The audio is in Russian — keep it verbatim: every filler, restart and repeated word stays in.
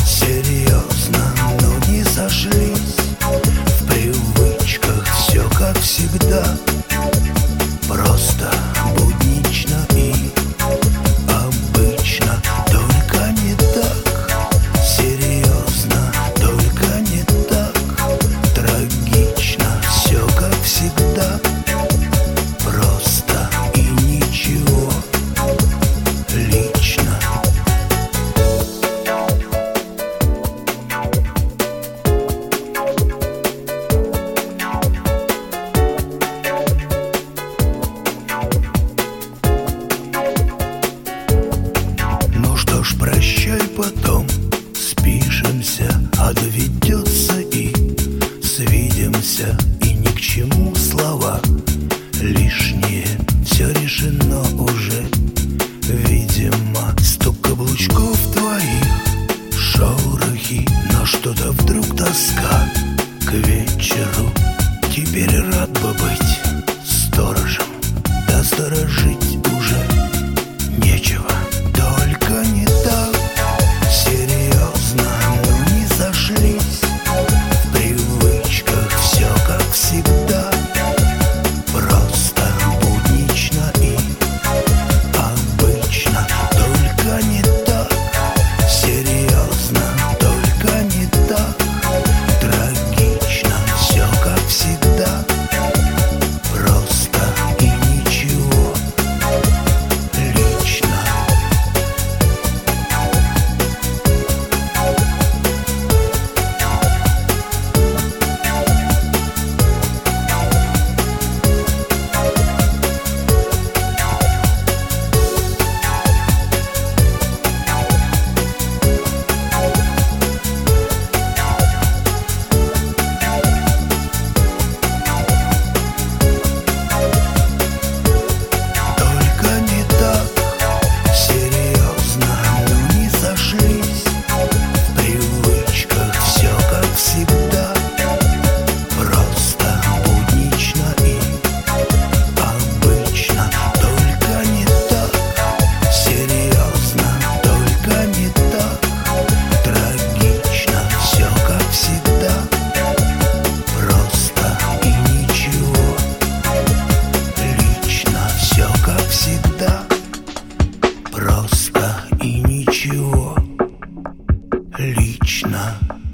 серьезно, но не сошлись. В привычках все как всегда, просто буднично и обычно, только не так. Серьезно, только не так. Трагично, все как всегда, просто и ничего лично. Ну что ж, прощай, потом спишемся, а доведется и свидимся. И ни к чему слова лишние, все решено уже. Видимо, стук каблучков твоих, шорохи, но что-то вдруг тоска к вечеру. Теперь рад бы быть